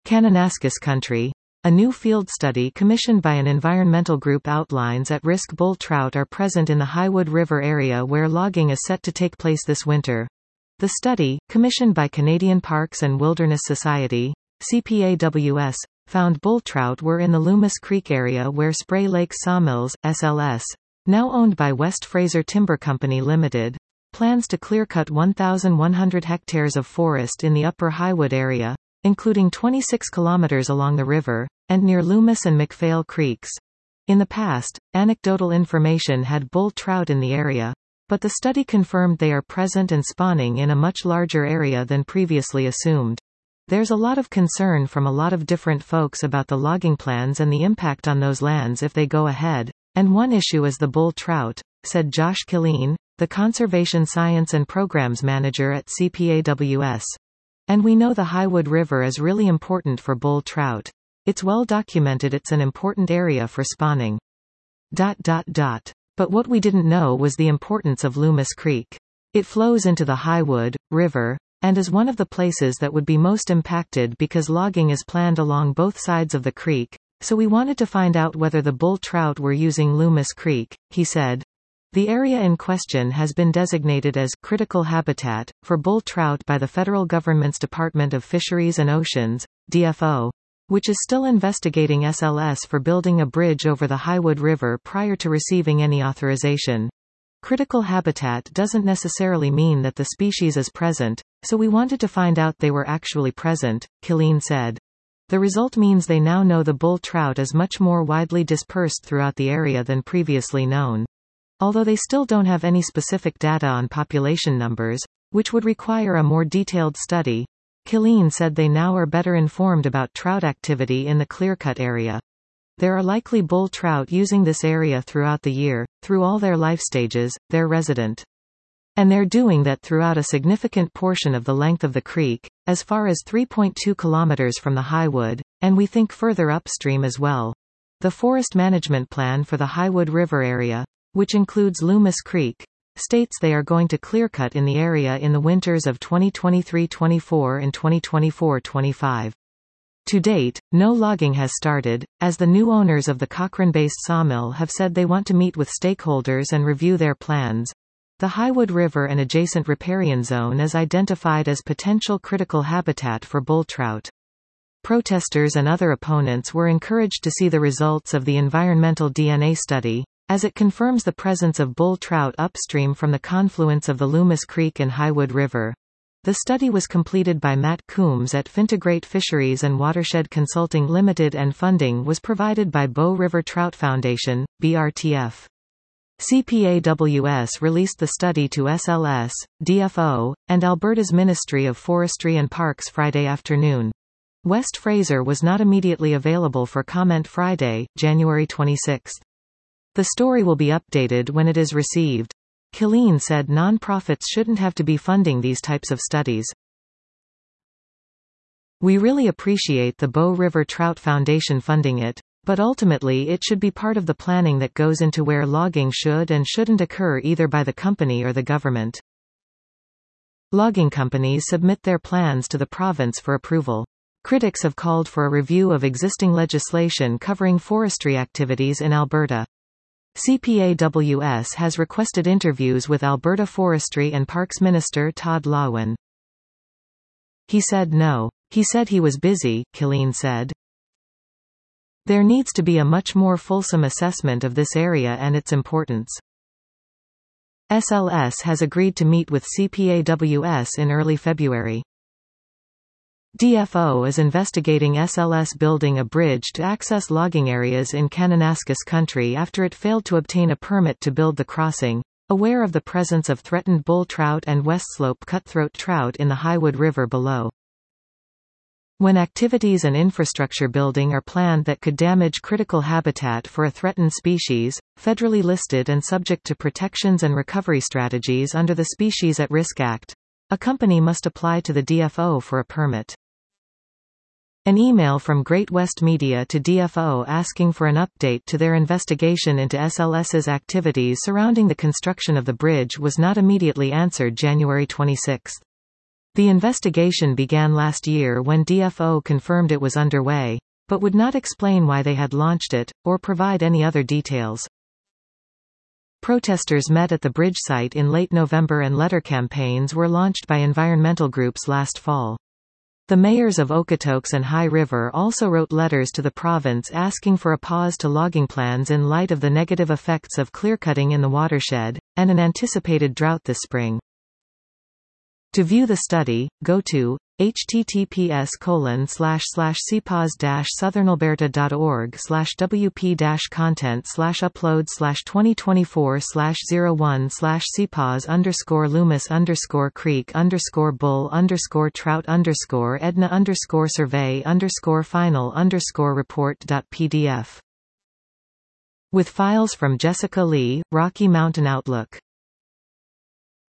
Kananaskis Country. A new field study commissioned by an environmental group outlines at-risk bull trout are present in the Highwood River area where logging is set to take place this winter. The study, commissioned by Canadian Parks and Wilderness Society, CPAWS, found bull trout were in the Loomis Creek area where Spray Lake Sawmills, SLS, now owned by West Fraser Timber Company Limited, plans to clear-cut 1,100 hectares of forest in the upper Highwood area, including 26 kilometers along the river, and near Loomis and McPhail Creeks. In the past, anecdotal information had bull trout in the area, but the study confirmed they are present and spawning in a much larger area than previously assumed. There's a lot of concern from a lot of different folks about the logging plans and the impact on those lands if they go ahead, and one issue is the bull trout, said Josh Killeen, the Conservation Science and Programs Manager at CPAWS. And we know the Highwood River is really important for bull trout. It's well documented it's an important area for spawning. But what we didn't know was the importance of Loomis Creek. It flows into the Highwood River, and is one of the places that would be most impacted because logging is planned along both sides of the creek, so we wanted to find out whether the bull trout were using Loomis Creek, he said. The area in question has been designated as critical habitat for bull trout by the federal government's Department of Fisheries and Oceans, DFO, which is still investigating SLS for building a bridge over the Highwood River prior to receiving any authorization. Critical habitat doesn't necessarily mean that the species is present, so we wanted to find out they were actually present, Killeen said. The result means they now know the bull trout is much more widely dispersed throughout the area than previously known. Although they still don't have any specific data on population numbers, which would require a more detailed study, Killeen said they now are better informed about trout activity in the clear-cut area. There are likely bull trout using this area throughout the year, through all their life stages, they're resident. And they're doing that throughout a significant portion of the length of the creek, as far as 3.2 kilometers from the Highwood, and we think further upstream as well. The Forest Management Plan for the Highwood River area, which includes Loomis Creek, states they are going to clear-cut in the area in the winters of 2023-24 and 2024-25. To date, no logging has started, as the new owners of the Cochrane-based sawmill have said they want to meet with stakeholders and review their plans. The Highwood River and adjacent riparian zone is identified as potential critical habitat for bull trout. Protesters and other opponents were encouraged to see the results of the environmental DNA study, as it confirms the presence of bull trout upstream from the confluence of the Loomis Creek and Highwood River. The study was completed by Matt Coombs at Fintegrate Fisheries and Watershed Consulting Limited and funding was provided by Bow River Trout Foundation, BRTF. CPAWS released the study to SLS, DFO, and Alberta's Ministry of Forestry and Parks Friday afternoon. West Fraser was not immediately available for comment Friday, January 26. The story will be updated when it is received. Killeen said non-profits shouldn't have to be funding these types of studies. We really appreciate the Bow River Trout Foundation funding it, but ultimately it should be part of the planning that goes into where logging should and shouldn't occur either by the company or the government. Logging companies submit their plans to the province for approval. Critics have called for a review of existing legislation covering forestry activities in Alberta. CPAWS has requested interviews with Alberta Forestry and Parks Minister Todd Lawin. He said no. He said he was busy, Killeen said. There needs to be a much more fulsome assessment of this area and its importance. SLS has agreed to meet with CPAWS in early February. DFO is investigating SLS building a bridge to access logging areas in Kananaskis Country after it failed to obtain a permit to build the crossing, aware of the presence of threatened bull trout and westslope cutthroat trout in the Highwood River below. When activities and infrastructure building are planned that could damage critical habitat for a threatened species, federally listed and subject to protections and recovery strategies under the Species at Risk Act, a company must apply to the DFO for a permit. An email from Great West Media to DFO asking for an update to their investigation into SLS's activities surrounding the construction of the bridge was not immediately answered January 26. The investigation began last year when DFO confirmed it was underway, but would not explain why they had launched it, or provide any other details. Protesters met at the bridge site in late November and letter campaigns were launched by environmental groups last fall. The mayors of Okotoks and High River also wrote letters to the province asking for a pause to logging plans in light of the negative effects of clearcutting in the watershed, and an anticipated drought this spring. To view the study, go to https://cpos-cpos.wp-content/upload/2024/01/cpos_loomis_creek_final_report.pdf. With files from Jessica Lee, Rocky Mountain Outlook.